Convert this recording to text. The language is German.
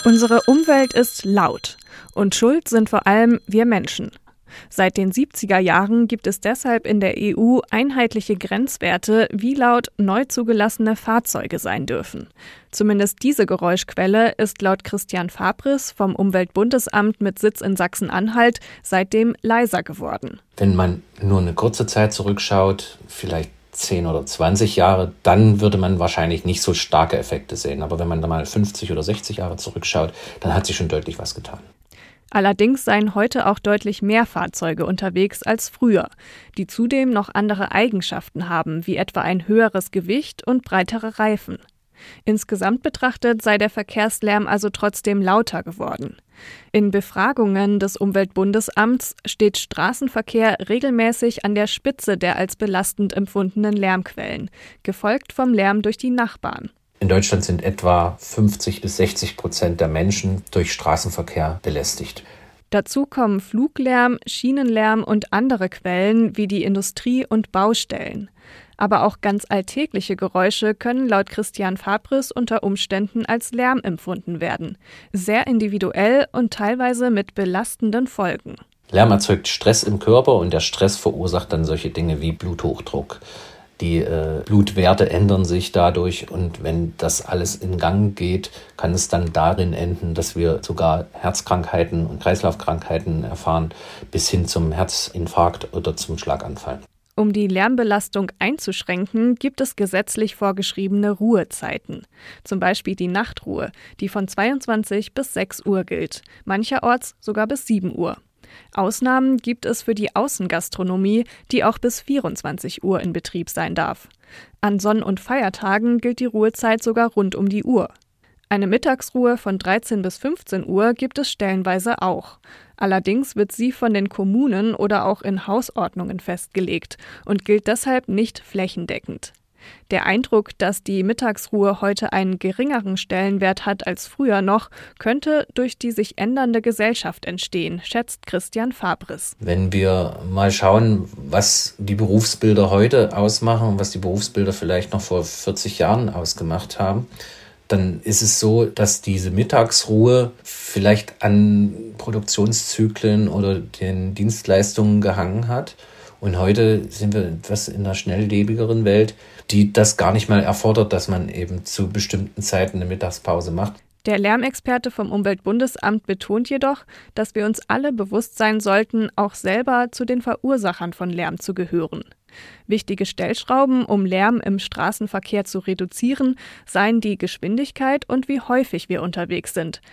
Unsere Umwelt ist laut und schuld sind vor allem wir Menschen. Seit den 70er Jahren gibt es deshalb in der EU einheitliche Grenzwerte, wie laut neu zugelassene Fahrzeuge sein dürfen. Zumindest diese Geräuschquelle ist laut Christian Fabris vom Umweltbundesamt mit Sitz in Sachsen-Anhalt seitdem leiser geworden. Wenn man nur eine kurze Zeit zurückschaut, vielleicht 10 oder 20 Jahre, dann würde man wahrscheinlich nicht so starke Effekte sehen. Aber wenn man da mal 50 oder 60 Jahre zurückschaut, dann hat sich schon deutlich was getan. Allerdings seien heute auch deutlich mehr Fahrzeuge unterwegs als früher, die zudem noch andere Eigenschaften haben, wie etwa ein höheres Gewicht und breitere Reifen. Insgesamt betrachtet sei der Verkehrslärm also trotzdem lauter geworden. In Befragungen des Umweltbundesamts steht Straßenverkehr regelmäßig an der Spitze der als belastend empfundenen Lärmquellen, gefolgt vom Lärm durch die Nachbarn. In Deutschland sind etwa 50-60% der Menschen durch Straßenverkehr belästigt. Dazu kommen Fluglärm, Schienenlärm und andere Quellen wie die Industrie und Baustellen. Aber auch ganz alltägliche Geräusche können laut Christian Fabris unter Umständen als Lärm empfunden werden. Sehr individuell und teilweise mit belastenden Folgen. Lärm erzeugt Stress im Körper und der Stress verursacht dann solche Dinge wie Bluthochdruck. Die Blutwerte ändern sich dadurch und wenn das alles in Gang geht, kann es dann darin enden, dass wir sogar Herzkrankheiten und Kreislaufkrankheiten erfahren, bis hin zum Herzinfarkt oder zum Schlaganfall. Um die Lärmbelastung einzuschränken, gibt es gesetzlich vorgeschriebene Ruhezeiten. Zum Beispiel die Nachtruhe, die von 22 bis 6 Uhr gilt, mancherorts sogar bis 7 Uhr. Ausnahmen gibt es für die Außengastronomie, die auch bis 24 Uhr in Betrieb sein darf. An Sonn- und Feiertagen gilt die Ruhezeit sogar rund um die Uhr. Eine Mittagsruhe von 13 bis 15 Uhr gibt es stellenweise auch. Allerdings wird sie von den Kommunen oder auch in Hausordnungen festgelegt und gilt deshalb nicht flächendeckend. Der Eindruck, dass die Mittagsruhe heute einen geringeren Stellenwert hat als früher noch, könnte durch die sich ändernde Gesellschaft entstehen, schätzt Christian Fabris. Wenn wir mal schauen, was die Berufsbilder heute ausmachen und was die Berufsbilder vielleicht noch vor 40 Jahren ausgemacht haben, dann ist es so, dass diese Mittagsruhe vielleicht an Produktionszyklen oder den Dienstleistungen gehangen hat. Und heute sind wir etwas in einer schnelllebigeren Welt, die das gar nicht mal erfordert, dass man eben zu bestimmten Zeiten eine Mittagspause macht. Der Lärmexperte vom Umweltbundesamt betont jedoch, dass wir uns alle bewusst sein sollten, auch selber zu den Verursachern von Lärm zu gehören. Wichtige Stellschrauben, um Lärm im Straßenverkehr zu reduzieren, seien die Geschwindigkeit und wie häufig wir unterwegs sind,